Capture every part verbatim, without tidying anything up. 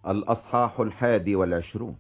الأصحاح الحادي والعشرون.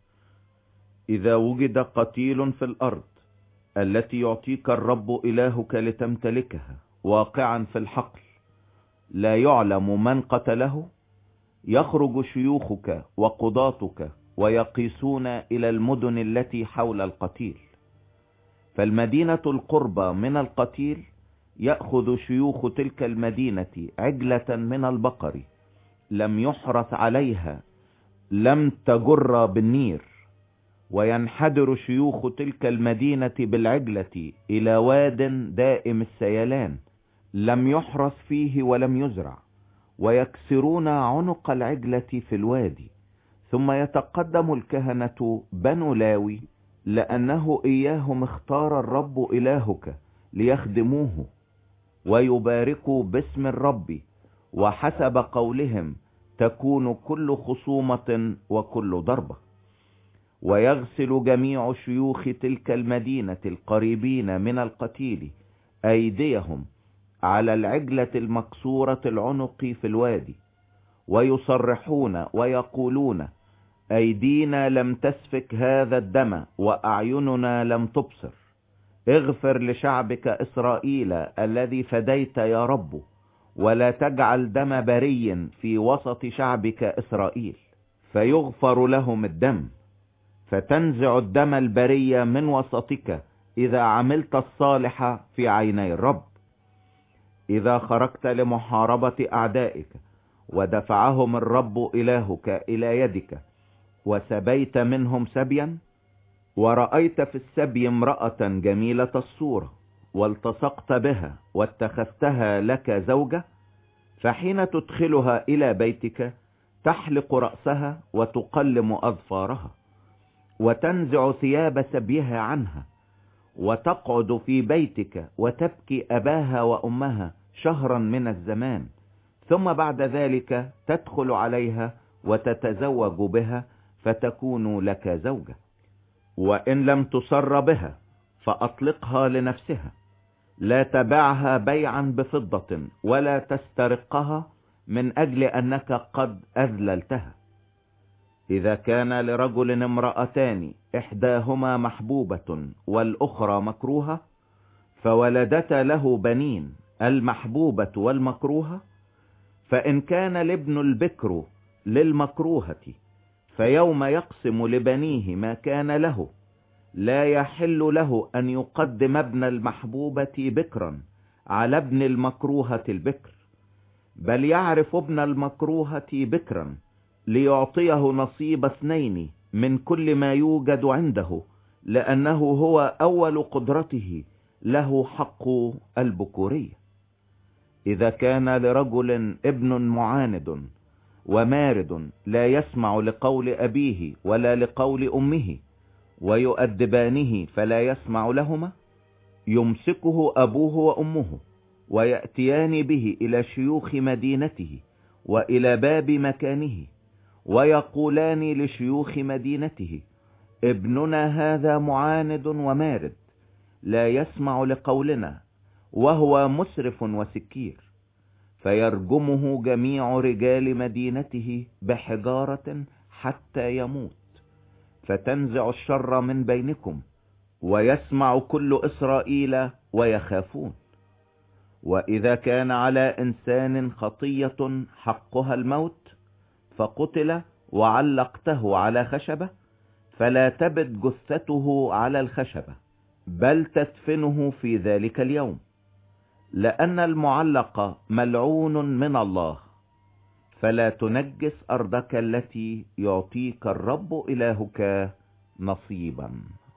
إذا وجد قتيل في الأرض التي يعطيك الرب إلهك لتمتلكها واقعا في الحقل، لا يعلم من قتله، يخرج شيوخك وقضاتك ويقيسون إلى المدن التي حول القتيل، فالمدينة القربى من القتيل يأخذ شيوخ تلك المدينة عجلة من البقر لم يحرث عليها، لم تجر بالنير، وينحدر شيوخ تلك المدينة بالعجلة إلى واد دائم السيلان لم يحرث فيه ولم يزرع، ويكسرون عنق العجلة في الوادي. ثم يتقدم الكهنة بنو لاوي، لأنه إياهم اختار الرب إلهك ليخدموه، ويباركوا باسم الرب، وحسب قولهم تكون كل خصومة وكل ضربة. ويغسل جميع شيوخ تلك المدينة القريبين من القتيل أيديهم على العجلة المكسورة العنق في الوادي، ويصرحون ويقولون: أيدينا لم تسفك هذا الدم وأعيننا لم تبصر. اغفر لشعبك إسرائيل الذي فديت يا رب، ولا تجعل دم بري في وسط شعبك إسرائيل. فيغفر لهم الدم، فتنزع الدم البري من وسطك إذا عملت الصالح في عيني الرب. إذا خرجت لمحاربة أعدائك ودفعهم الرب إلهك إلى يدك، وسبيت منهم سبيا، ورأيت في السبي امرأة جميلة الصورة والتصقت بها واتخذتها لك زوجة، فحين تدخلها إلى بيتك تحلق رأسها وتقلم أظفارها، وتنزع ثياب سبيها عنها، وتقعد في بيتك وتبكي أباها وأمها شهرا من الزمان، ثم بعد ذلك تدخل عليها وتتزوج بها فتكون لك زوجة. وإن لم تصر بها فأطلقها لنفسها، لا تبعها بيعا بفضة ولا تسترقها من أجل أنك قد أذللتها. إذا كان لرجل امرأتان إحداهما محبوبة والأخرى مكروهة، فولدت له بنين المحبوبة والمكروهة، فإن كان الابن البكر للمكروهة، فيوم يقسم لبنيه ما كان له، لا يحل له أن يقدم ابن المحبوبة بكرا على ابن المكروهة البكر، بل يعرف ابن المكروهة بكرا ليعطيه نصيب اثنين من كل ما يوجد عنده، لأنه هو أول قدرته، له حق البكورية. إذا كان لرجل ابن معاند ومارد لا يسمع لقول أبيه ولا لقول أمه، ويؤدبانه فلا يسمع لهما، يمسكه أبوه وأمه ويأتيان به إلى شيوخ مدينته وإلى باب مكانه، ويقولان لشيوخ مدينته: ابننا هذا معاند ومارد لا يسمع لقولنا، وهو مسرف وسكير. فيرجمه جميع رجال مدينته بحجارة حتى يموت، فتنزع الشر من بينكم، ويسمع كل إسرائيل ويخافون. وإذا كان على إنسان خطية حقها الموت فقتل وعلقته على خشبة، فلا تبت جثته على الخشبة، بل تدفنه في ذلك اليوم، لأن المعلق ملعون من الله. فلا تنجس أرضك التي يعطيك الرب إلهك نصيبا.